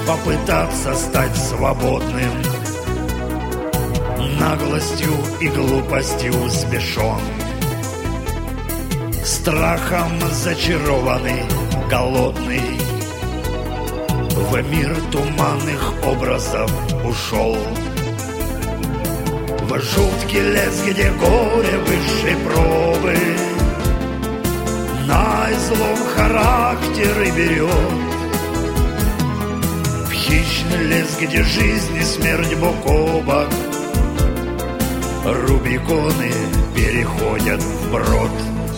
попытаться стать свободным. Наглостью и глупостью взбешен, страхом зачарованный, голодный, в мир туманных образов ушел. В жуткий лес, где горе высшей пробы на излом характеры берет. В хищный лес, где жизнь и смерть бок о бок, Рубиконы переходят вброд.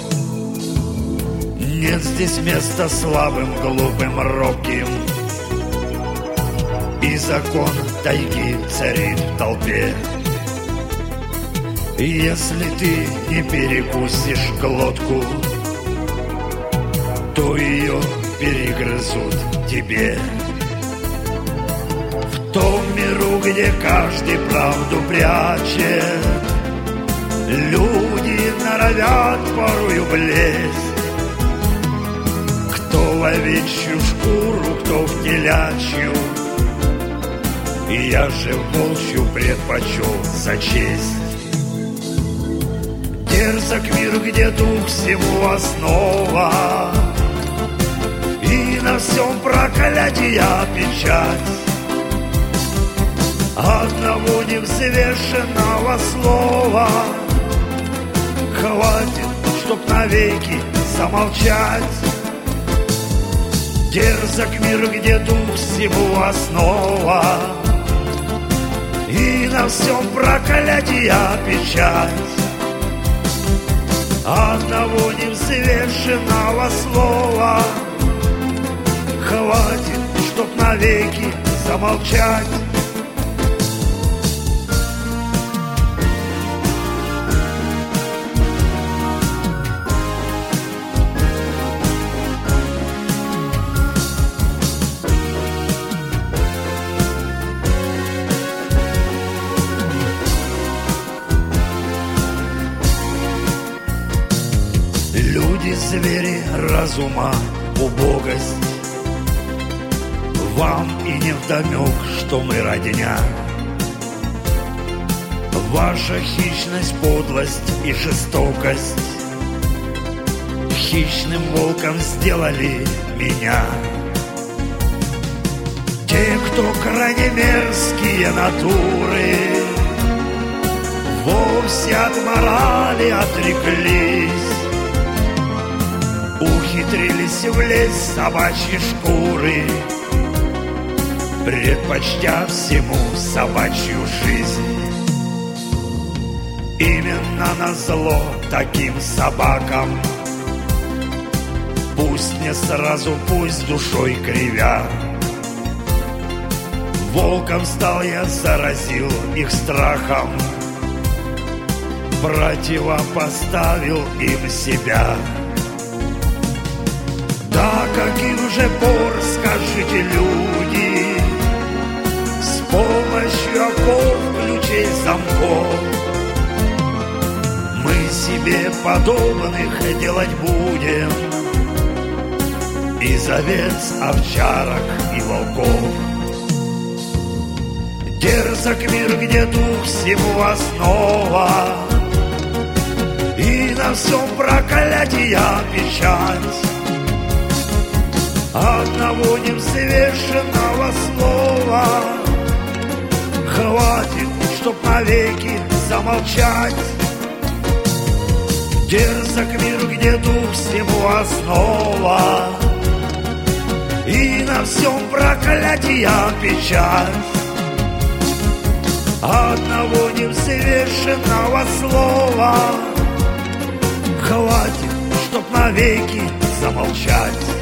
Нет здесь места слабым, глупым, робким, и закон тайги царит в толпе. Если ты не перекусишь глотку, то ее перегрызут тебе. В том миру, где каждый правду прячет, люди норовят порою влезть. Кто в овечью шкуру, кто в телячью, и я же волчью предпочел за честь. Дерзок мир, где дух всего основа, и на всем проклятия печать. Одного невзвешенного слова хватит, чтоб навеки замолчать. Дерзок мир, где дух всего основа, и на всем проклятия печать. Одного невзвешенного слова хватит, чтоб навеки замолчать. Люди, звери, разума, убогость, вам и невдомек, что мы родня. Ваша хищность, подлость и жестокость хищным волком сделали меня. Те, кто крайне мерзкие натуры, вовсе от морали отреклись, ухитрились влезть в собачьи шкуры, предпочтя всему собачью жизнь. Именно назло таким собакам, пусть не сразу, пусть душой кривя, волком стал я, заразил их страхом, противопоставил им себя. Да каких же пор, скажите, люди, с помощью оков, ключей, замков мы себе подобных делать будем из овец, овчарок и волков. Дерзок мир, где дух всего основа, и на всем проклятия печать. Одного невзвешенного слова хватит, чтоб навеки замолчать. Дерзок мир, где дух всего основа, и на всем проклятия печать. Одного невзвешенного слова хватит, чтоб навеки замолчать.